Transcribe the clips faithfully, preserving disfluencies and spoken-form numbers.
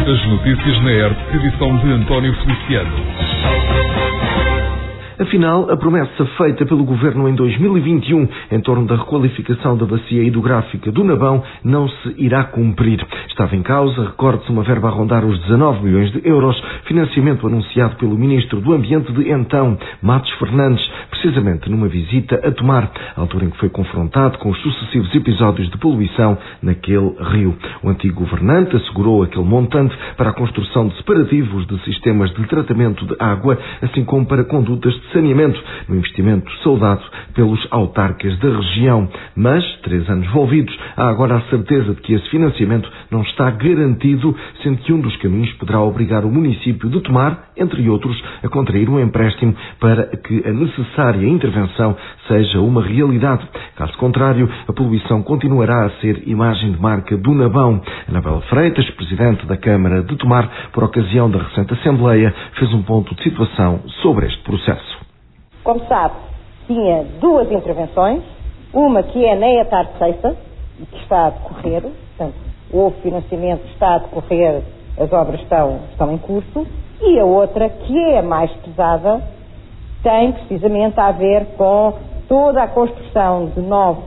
As notícias na E R T, edição de António Feliciano. Afinal, a promessa feita pelo Governo em dois mil e vinte e um em torno da requalificação da bacia hidrográfica do Nabão não se irá cumprir. Estava em causa, recorde-se, uma verba a rondar os dezanove milhões de euros, financiamento anunciado pelo Ministro do Ambiente de então, Matos Fernandes, precisamente numa visita a Tomar, altura em que foi confrontado com os sucessivos episódios de poluição naquele rio. O antigo governante assegurou aquele montante para a construção de separativos de sistemas de tratamento de água, assim como para condutas de saneamento, no investimento saudado pelos autarcas da região. Mas, três anos envolvidos, há agora a certeza de que esse financiamento não está garantido, sendo que um dos caminhos poderá obrigar o município de Tomar, entre outros, a contrair um empréstimo para que a necessária intervenção seja uma realidade. Caso contrário, a poluição continuará a ser imagem de marca do Nabão. Anabela Freitas, presidente da Câmara de Tomar, por ocasião da recente Assembleia, fez um ponto de situação sobre este processo. Como sabe, tinha duas intervenções, uma que é na Etar de Ceiça, que está a decorrer, portanto, houve financiamento, está a decorrer, as obras estão, estão em curso, e a outra, que é a mais pesada, tem precisamente a ver com toda a construção de novos,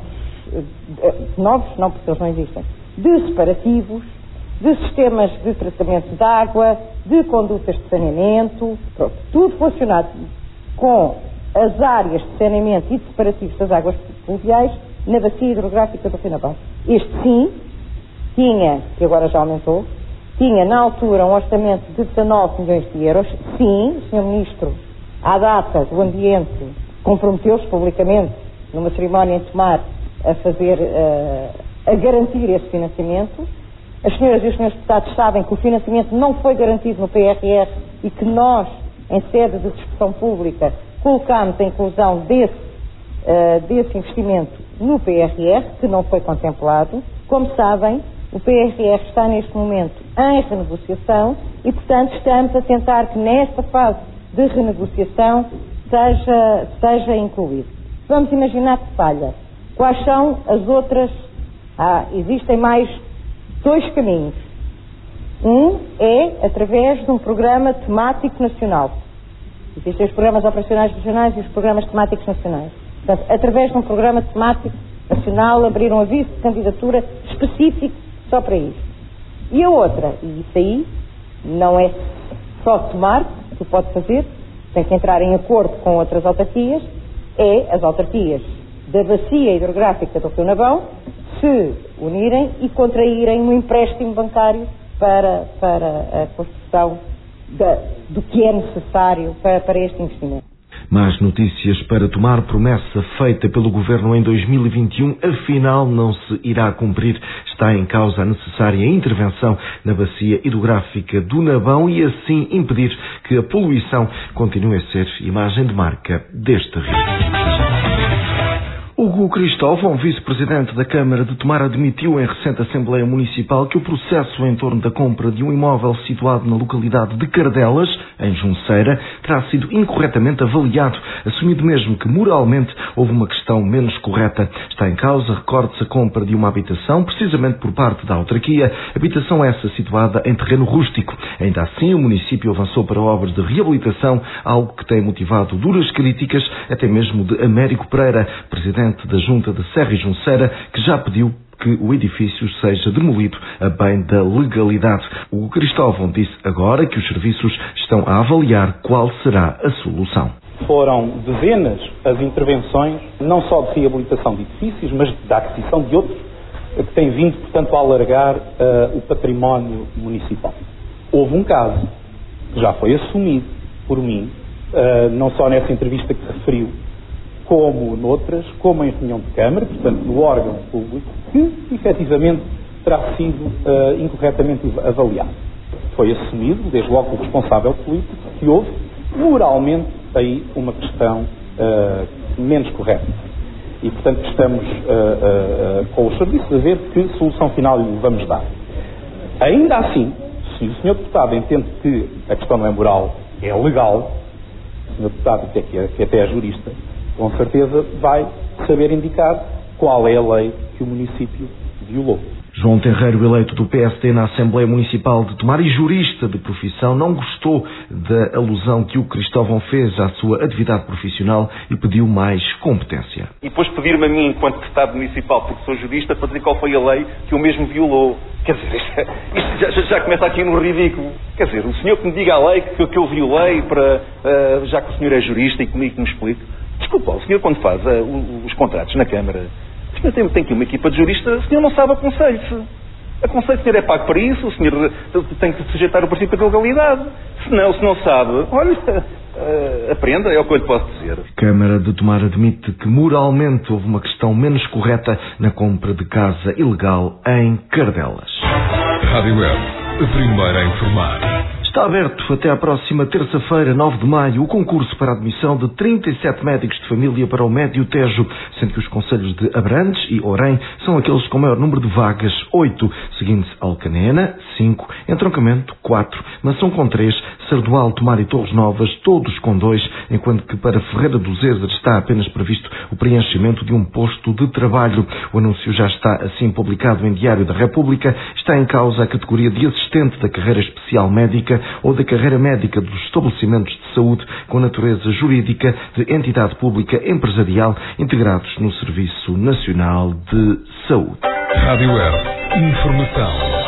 de novos, não porque eles não existem, de separativos, de sistemas de tratamento de água, de condutas de saneamento, pronto, tudo funcionado com as áreas de saneamento e de separativos das águas pluviais na bacia hidrográfica do Rio Nabão. Este sim, tinha, que agora já aumentou, tinha na altura um orçamento de dezanove milhões de euros. Sim, o senhor Ministro, à data do Ambiente, comprometeu-se publicamente, numa cerimónia em Tomar, a fazer, uh, a garantir esse financiamento. As senhoras e os senhores deputados sabem que o financiamento não foi garantido no P R R e que nós, em sede de discussão pública, colocámos a inclusão desse, uh, desse investimento no P R R, que não foi contemplado. Como sabem, o P R R está neste momento em renegociação e, portanto, estamos a tentar que nesta fase de renegociação seja, seja incluído. Vamos imaginar que falha. Quais são as outras? Ah, existem mais dois caminhos. Um é através de um programa temático nacional. Existem os programas operacionais regionais e os programas temáticos nacionais. Portanto, através de um programa temático nacional, abrir um aviso de candidatura específico só para isso. E a outra, e isso aí não é só Tomar que pode fazer, tem que entrar em acordo com outras autarquias, é as autarquias da bacia hidrográfica do Rio Nabão se unirem e contraírem um empréstimo bancário para, para a construção da, do que é necessário para, para este investimento. Más notícias para Tomar, promessa feita pelo Governo em dois mil e vinte e um, afinal não se irá cumprir. Está em causa a necessária intervenção na bacia hidrográfica do Nabão e assim impedir que a poluição continue a ser imagem de marca deste rio. Hugo Cristóvão, vice-presidente da Câmara de Tomar, admitiu em recente Assembleia Municipal que o processo em torno da compra de um imóvel situado na localidade de Cardelas, em Junceira, terá sido incorretamente avaliado, assumindo mesmo que moralmente houve uma questão menos correta. Está em causa, recorde-se, a compra de uma habitação, precisamente por parte da autarquia, habitação essa situada em terreno rústico. Ainda assim, o município avançou para obras de reabilitação, algo que tem motivado duras críticas, até mesmo de Américo Pereira, presidente da Junta de Serra e Junceira, que já pediu que o edifício seja demolido a bem da legalidade. O Cristóvão disse agora que os serviços estão a avaliar qual será a solução. Foram dezenas as intervenções, não só de reabilitação de edifícios, mas da aquisição de outros, que têm vindo, portanto, a alargar uh, o património municipal. Houve um caso que já foi assumido por mim, uh, não só nessa entrevista que se referiu, como noutras, como em reunião de Câmara, portanto, no órgão público, que, efetivamente, terá sido uh, incorretamente avaliado. Foi assumido, desde logo o responsável político, que houve, moralmente, aí uma questão uh, menos correta. E, portanto, estamos uh, uh, uh, com os serviços a ver que solução final lhe vamos dar. Ainda assim, se o senhor Deputado entende que a questão não é moral, é legal, o senhor Deputado, que, é, que, é, que até é jurista, com certeza vai saber indicar qual é a lei que o município violou. João Tenreiro, eleito do P S D na Assembleia Municipal de Tomar e jurista de profissão, não gostou da alusão que o Cristóvão fez à sua atividade profissional e pediu mais competência. E depois pedir-me a mim, enquanto deputado municipal, porque sou jurista, para dizer qual foi a lei que o mesmo violou. Quer dizer, isto, isto já, já começa aqui no ridículo. Quer dizer, o senhor que me diga a lei que, que eu violei, para, uh, já que o senhor é jurista e comigo que me explique. Desculpa, o senhor quando faz uh, os contratos na Câmara, o senhor tem, tem aqui uma equipa de juristas, o senhor não sabe aconselho-se. Aconselho, o senhor é pago para isso, o senhor tem que sujeitar o princípio da legalidade. Se não, se não sabe, olha, uh, aprenda, é o que eu lhe posso dizer. Câmara de Tomar admite que moralmente houve uma questão menos correta na compra de casa ilegal em Cardelas. Rádio Web, a primeira a informar. Está aberto até à próxima terça-feira, nove de maio, o concurso para a admissão de trinta e sete médicos de família para o Médio Tejo, sendo que os concelhos de Abrantes e Orém são aqueles com maior número de vagas, oito, seguindo-se Alcanena, cinco, Entroncamento, quatro, Mação com três, Sardual, Tomar e Torres Novas, todos com dois, enquanto que para Ferreira do Zézer está apenas previsto o preenchimento de um posto de trabalho. O anúncio já está assim publicado em Diário da República. Está em causa a categoria de assistente da carreira especial médica ou da carreira médica dos estabelecimentos de saúde com natureza jurídica de entidade pública empresarial integrados no Serviço Nacional de Saúde. Rádio Web, informação.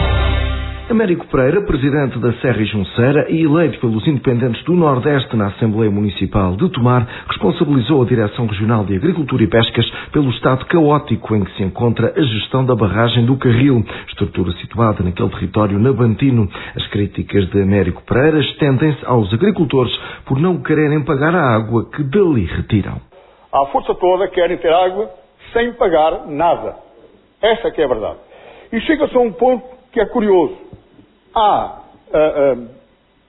Américo Pereira, presidente da Serra e Junceira e eleito pelos independentes do Nordeste na Assembleia Municipal de Tomar, responsabilizou a Direção Regional de Agricultura e Pescas pelo estado caótico em que se encontra a gestão da barragem do Carril, estrutura situada naquele território nabantino. As críticas de Américo Pereira estendem-se aos agricultores por não quererem pagar a água que dali retiram. À força toda querem ter água sem pagar nada. Essa que é a verdade. E chega-se a um ponto que é curioso. Há uh, uh,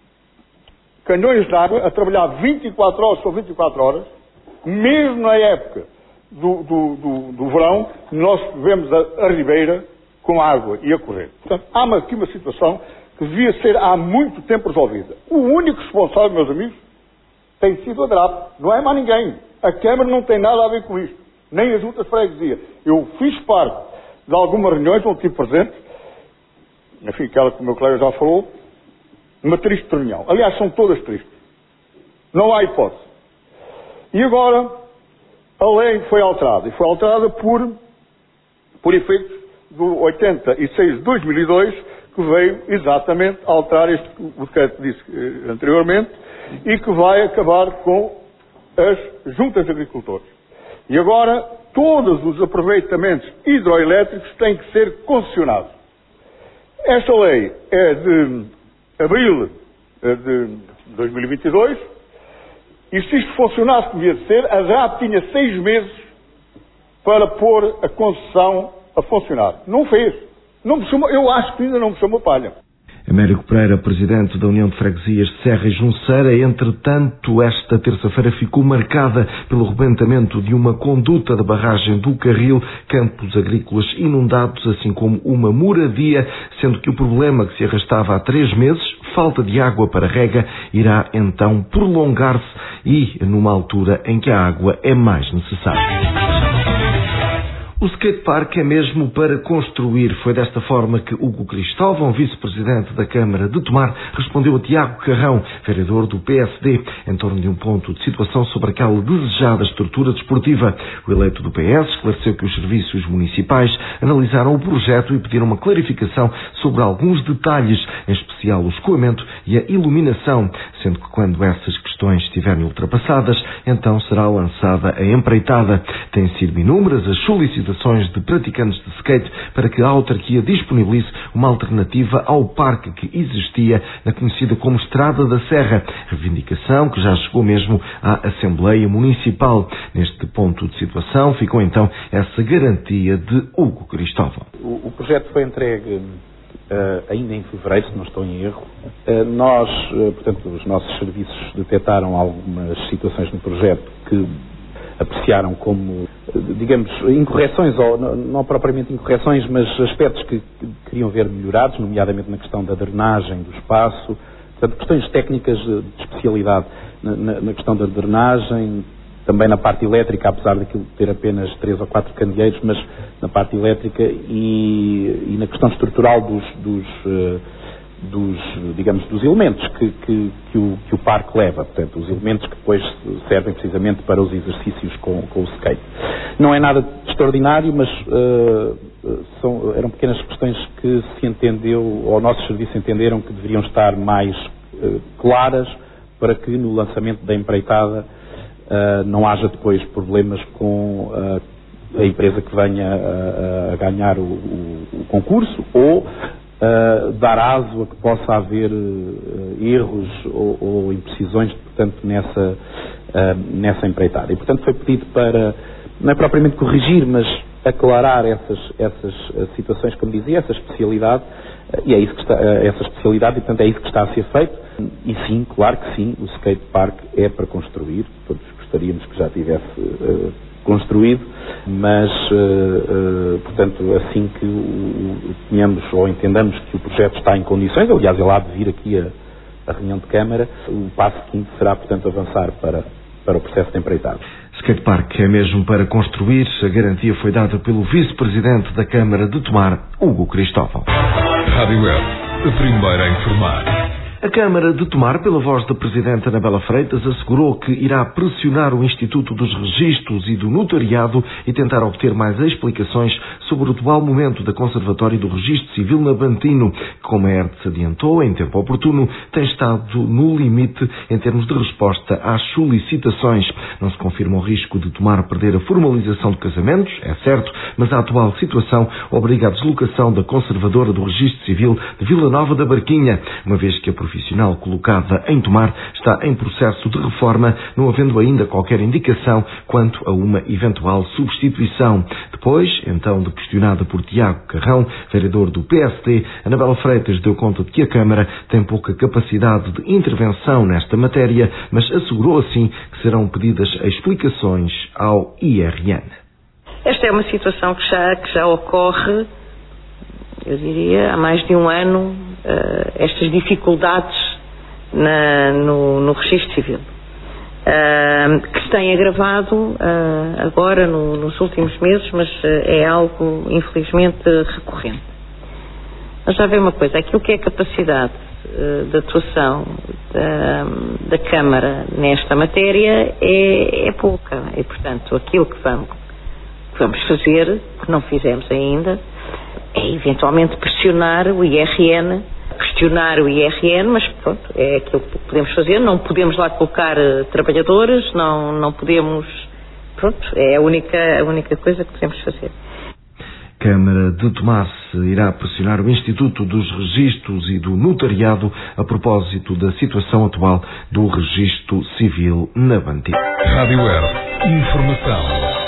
canhões de água a trabalhar vinte e quatro horas sobre vinte e quatro horas, mesmo na época do, do, do, do verão, nós vemos a, a ribeira com água e a correr. Portanto, há aqui uma situação que devia ser há muito tempo resolvida. O único responsável, meus amigos, tem sido a DRAP, não é mais ninguém. A Câmara não tem nada a ver com isto, nem as juntas de freguesia. Eu fiz parte de algumas reuniões onde estive presente, enfim, aquela que o meu colega já falou, uma triste reunião. Aliás, são todas tristes. Não há hipótese. E agora, a lei foi alterada. E foi alterada por, por efeitos do oitenta e seis de dois mil e dois, que veio exatamente alterar este, o decreto que disse anteriormente, e que vai acabar com as juntas de agricultores. E agora, todos os aproveitamentos hidroelétricos têm que ser concessionados. Esta lei é de abril de dois mil e vinte e dois e se isto funcionasse como devia de ser, a DRAP tinha seis meses para pôr a concessão a funcionar. Não fez. Não me chamou, eu acho que ainda não me chamou palha. Américo Pereira, presidente da União de Freguesias de Serra e Junceira, entretanto, esta terça-feira ficou marcada pelo rebentamento de uma conduta da barragem do Carril, campos agrícolas inundados, assim como uma moradia, sendo que o problema que se arrastava há três meses, falta de água para rega, irá então prolongar-se e numa altura em que a água é mais necessária. O skatepark é mesmo para construir. Foi desta forma que Hugo Cristóvão, vice-presidente da Câmara de Tomar, respondeu a Tiago Carrão, vereador do P S D, em torno de um ponto de situação sobre aquela desejada estrutura desportiva. O eleito do P S esclareceu que os serviços municipais analisaram o projeto e pediram uma clarificação sobre alguns detalhes, em especial o escoamento e a iluminação, sendo que quando essas questões estiverem ultrapassadas, então será lançada a empreitada. Têm sido inúmeras as solicitações de praticantes de skate para que a autarquia disponibilize uma alternativa ao parque que existia na conhecida como Estrada da Serra, reivindicação que já chegou mesmo à Assembleia Municipal. Neste ponto de situação ficou então essa garantia de Hugo Cristóvão. O, o projeto foi entregue uh, ainda em fevereiro, se não estou em erro. Uh, nós, uh, portanto, os nossos serviços detectaram algumas situações no projeto que apreciaram como, digamos, incorreções, ou não propriamente incorreções, mas aspectos que queriam ver melhorados, nomeadamente na questão da drenagem do espaço, portanto, questões técnicas de especialidade na, na questão da drenagem, também na parte elétrica, apesar daquilo ter apenas três ou quatro candeeiros, mas na parte elétrica e, e na questão estrutural dos, dos, uh, dos digamos, dos elementos que, que, que, o, que o parque leva, portanto, os elementos que depois servem precisamente para os exercícios com, com o skate. Não é nada extraordinário, mas uh, são, eram pequenas questões que se entendeu, ou nossos serviços entenderam que deveriam estar mais uh, claras para que no lançamento da empreitada uh, não haja depois problemas com uh, a empresa que venha a, a ganhar o, o, o concurso ou uh, dar aso a que possa haver uh, erros ou, ou imprecisões, portanto, nessa, uh, nessa empreitada. E, portanto, foi pedido para, não é propriamente corrigir, mas aclarar essas, essas situações, como dizia, essa especialidade, e é isso que está, essa especialidade, e portanto é isso que está a ser feito. E sim, claro que sim, o skate park é para construir, todos gostaríamos que já tivesse uh, construído, mas, uh, uh, portanto, assim que o, tenhamos ou entendamos que o projeto está em condições, aliás, ele há de vir aqui a, a reunião de Câmara, o passo seguinte será, portanto, avançar para, para o processo de empreitado. Skatepark é mesmo para construir. A garantia foi dada pelo vice-presidente da Câmara de Tomar, Hugo Cristóvão. Rádio Web, a primeira a informar. A Câmara de Tomar, pela voz da Presidente Anabela Freitas, assegurou que irá pressionar o Instituto dos Registros e do Notariado e tentar obter mais explicações sobre o atual momento da Conservatória do Registro Civil na Bantino, que, como a E R T se adiantou em tempo oportuno, tem estado no limite em termos de resposta às solicitações. Não se confirma o risco de Tomar perder a formalização de casamentos, é certo, mas a atual situação obriga a deslocação da Conservadora do Registro Civil de Vila Nova da Barquinha, uma vez que a profissional colocada em Tomar está em processo de reforma, não havendo ainda qualquer indicação quanto a uma eventual substituição. Depois, então, de questionada por Tiago Carrão, vereador do P S D, Anabela Freitas deu conta de que a Câmara tem pouca capacidade de intervenção nesta matéria, mas assegurou assim que serão pedidas explicações ao I R N. Esta é uma situação que já, que já ocorre, eu diria, há mais de um ano, uh, estas dificuldades na, no, no registro civil, uh, que se tem agravado uh, agora no, nos últimos meses, mas uh, é algo infelizmente recorrente. Mas já vê uma coisa, aquilo que é a capacidade uh, de atuação da, da Câmara nesta matéria é, é pouca, e portanto aquilo que vamos, que vamos fazer, que não fizemos ainda, é eventualmente pressionar o I R N, questionar o I R N, mas pronto, é aquilo que podemos fazer. Não podemos lá colocar uh, trabalhadores, não, não podemos, pronto, é a única, a única coisa que podemos fazer. Câmara de Tomar irá pressionar o Instituto dos Registros e do Notariado a propósito da situação atual do registro civil na Bantino. Rádio Web, informação.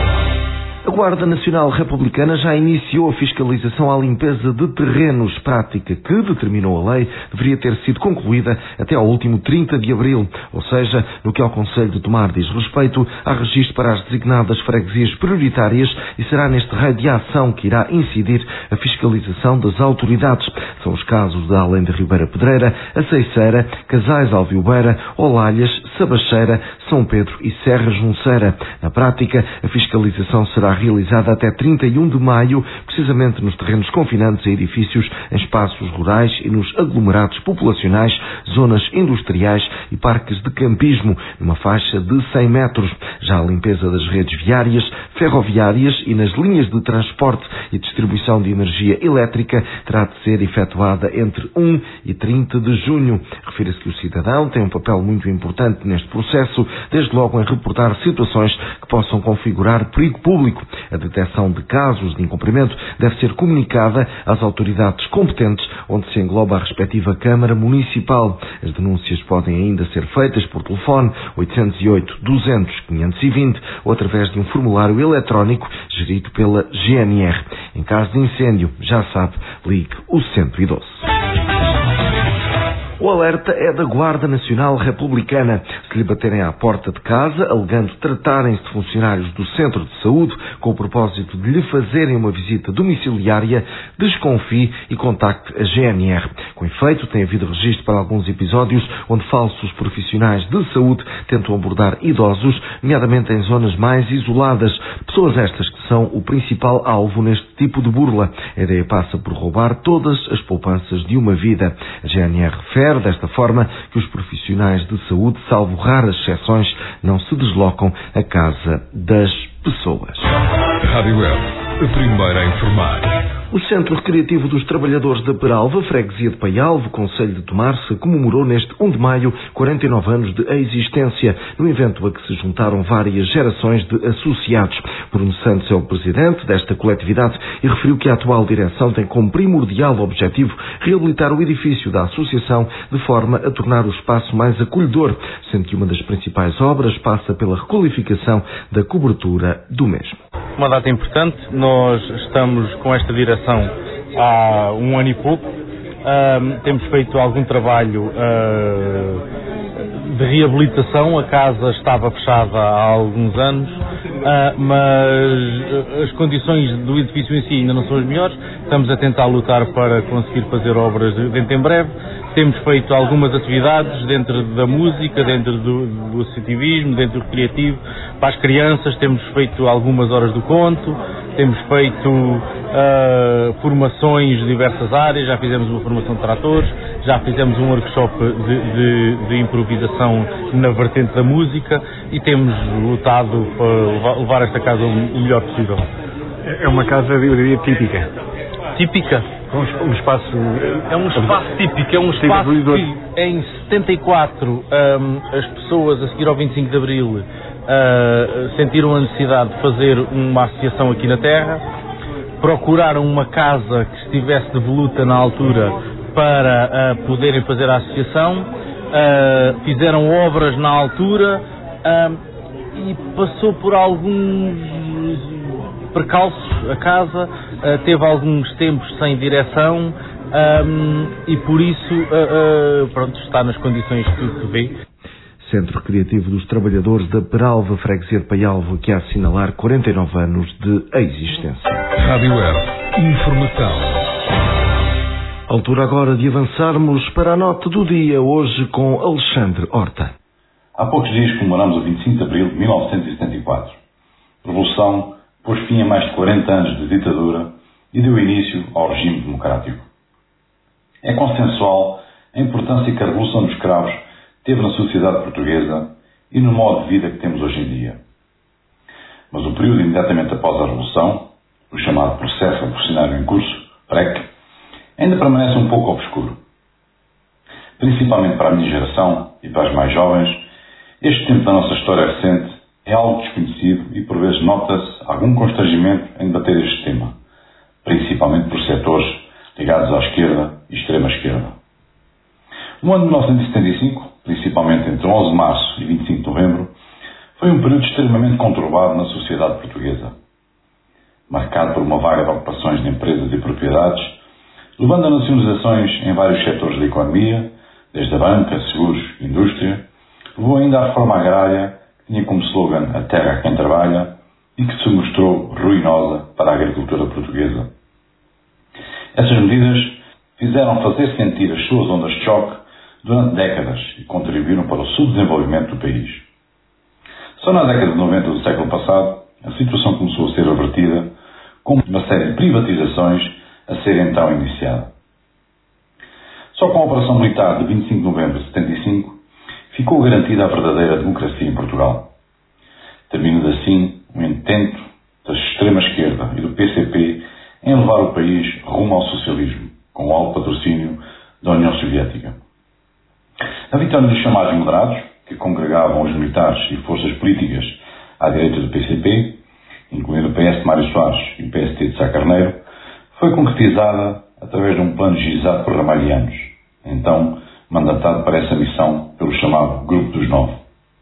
A Guarda Nacional Republicana já iniciou a fiscalização à limpeza de terrenos, prática que, determinou a lei, deveria ter sido concluída até ao último trinta de abril, ou seja, no que ao Conselho de Tomar diz respeito, há registro para as designadas freguesias prioritárias e será neste raio de ação que irá incidir a fiscalização das autoridades. São os casos de Além de Ribeira Pedreira, Aceiceira, Casais Alviobeira, Olalhas, Sabacheira, São Pedro e Serra Junceira. Na prática, a fiscalização será realizada até trinta e um de maio, precisamente nos terrenos confinantes a edifícios, em espaços rurais e nos aglomerados populacionais, zonas industriais e parques de campismo, numa faixa de cem metros. Já a limpeza das redes viárias, ferroviárias e nas linhas de transporte e distribuição de energia elétrica terá de ser efetuada entre um e trinta de junho. Refira-se que o cidadão tem um papel muito importante neste processo, desde logo em reportar situações que possam configurar perigo público. A detecção de casos de incumprimento deve ser comunicada às autoridades competentes, onde se engloba a respectiva Câmara Municipal. As denúncias podem ainda ser feitas por telefone oito zero oito, duzentos, quinhentos e vinte ou através de um formulário eletrónico gerido pela G N R. Em caso de incêndio, já sabe, ligue o cento e doze. O alerta é da Guarda Nacional Republicana. Se lhe baterem à porta de casa, alegando tratarem-se de funcionários do Centro de Saúde, com o propósito de lhe fazerem uma visita domiciliária, desconfie e contacte a G N R. Com efeito, tem havido registro para alguns episódios onde falsos profissionais de saúde tentam abordar idosos, nomeadamente em zonas mais isoladas. Pessoas estas que são o principal alvo neste tipo de burla. A ideia passa por roubar todas as poupanças de uma vida. A G N R refere, desta forma, que os profissionais de saúde, salvo raras exceções, não se deslocam à casa das pessoas. Rádio Web, a primeira a informar. O Centro Recreativo dos Trabalhadores da Peralva, freguesia de Paialvo, Concelho de Tomarça, comemorou neste primeiro de maio quarenta e nove anos de existência, no evento a que se juntaram várias gerações de associados. Bruno Santos é o presidente desta coletividade e referiu que a atual direção tem como primordial objetivo reabilitar o edifício da associação de forma a tornar o espaço mais acolhedor, sendo que uma das principais obras passa pela requalificação da cobertura do mesmo. Uma data importante, nós estamos com esta direção há um ano e pouco, uh, temos feito algum trabalho uh, de reabilitação, a casa estava fechada há alguns anos, uh, mas as condições do edifício em si ainda não são as melhores, estamos a tentar lutar para conseguir fazer obras dentro em breve. Temos feito algumas atividades dentro da música, dentro do, do associativismo, dentro do criativo, para as crianças, temos feito algumas horas do conto, temos feito uh, formações de diversas áreas, já fizemos uma formação de tratores, já fizemos um workshop de, de, de improvisação na vertente da música e temos lutado para levar esta casa o melhor possível. É uma casa, eu diria, típica. Típica? Um espaço... É um espaço típico, é um espaço que em setenta e quatro um, as pessoas a seguir ao vinte e cinco de Abril uh, sentiram a necessidade de fazer uma associação aqui na Terra, procuraram uma casa que estivesse de voluta na altura para uh, poderem fazer a associação, uh, fizeram obras na altura uh, e passou por alguns percalços a casa, uh, teve alguns tempos sem direção um, e por isso uh, uh, pronto, está nas condições que se vê. Centro Recreativo dos Trabalhadores da Peralva, freguesia de Paialvo, que a assinalar quarenta e nove anos de existência. Rádio Web, informação. Altura agora de avançarmos para a nota do dia, hoje com Alexandre Horta. Há poucos dias comemoramos o vinte e cinco de Abril de mil novecentos e setenta e quatro. Revolução pôs fim a mais de quarenta anos de ditadura e deu início ao regime democrático. É consensual a importância que a Revolução dos Cravos teve na sociedade portuguesa e no modo de vida que temos hoje em dia. Mas o período imediatamente após a Revolução, o chamado processo revolucionário em curso, P R E C, ainda permanece um pouco obscuro. Principalmente para a minha geração e para as mais jovens, este tempo da nossa história recente é algo desconhecido e por vezes nota-se algum constrangimento em debater este tema, principalmente por setores ligados à esquerda e extrema-esquerda. O ano de mil novecentos e setenta e cinco, principalmente entre onze de março e vinte e cinco de novembro, foi um período extremamente conturbado na sociedade portuguesa, marcado por uma vaga de ocupações de empresas e propriedades, levando a nacionalizações em vários setores da economia, desde a banca, seguros, indústria, levou ainda à reforma agrária, que tinha como slogan a terra a quem trabalha e que se mostrou ruinosa para a agricultura portuguesa. Essas medidas fizeram fazer sentir as suas ondas de choque durante décadas e contribuíram para o subdesenvolvimento do país. Só na década de noventa do século passado, a situação começou a ser revertida com uma série de privatizações a ser então iniciada. Só com a Operação Militar de vinte e cinco de novembro de setenta e cinco ficou garantida a verdadeira democracia em Portugal, terminando assim o intento da extrema-esquerda e do P C P em levar o país rumo ao socialismo, com o alto patrocínio da União Soviética. A vitória dos chamados moderados, que congregavam os militares e forças políticas à direita do P C P, incluindo o P S de Mário Soares e o P S T de Sá Carneiro, foi concretizada através de um plano gizado por Ramalhianos, então mandatado para essa missão pelo chamado Grupo dos Nove.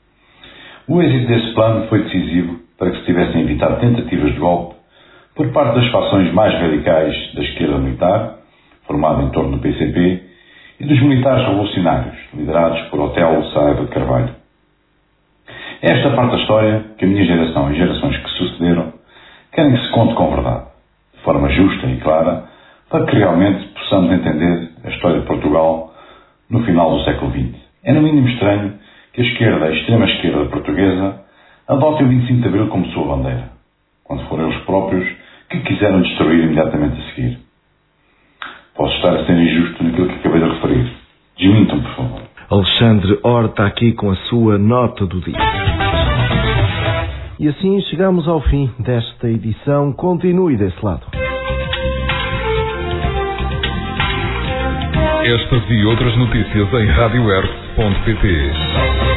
O êxito desse plano foi decisivo para que se tivessem evitado tentativas de golpe por parte das fações mais radicais da esquerda militar, formada em torno do P C P, e dos militares revolucionários, liderados por Otelo Saiba de Carvalho. É esta parte da história que a minha geração e gerações que sucederam querem que se conte com verdade, de forma justa e clara, para que realmente possamos entender a história de Portugal no final do século vinte. É no mínimo estranho que a esquerda, a extrema-esquerda portuguesa, adote o vinte e cinco de Abril como sua bandeira, quando foram eles próprios que quiseram destruir imediatamente a seguir. Posso estar a ser injusto naquilo que acabei de referir. Desmintam, por favor. Alexandre Horta aqui com a sua nota do dia. E assim chegamos ao fim desta edição. Continue desse lado. Estas e outras notícias em rádio r ponto pt.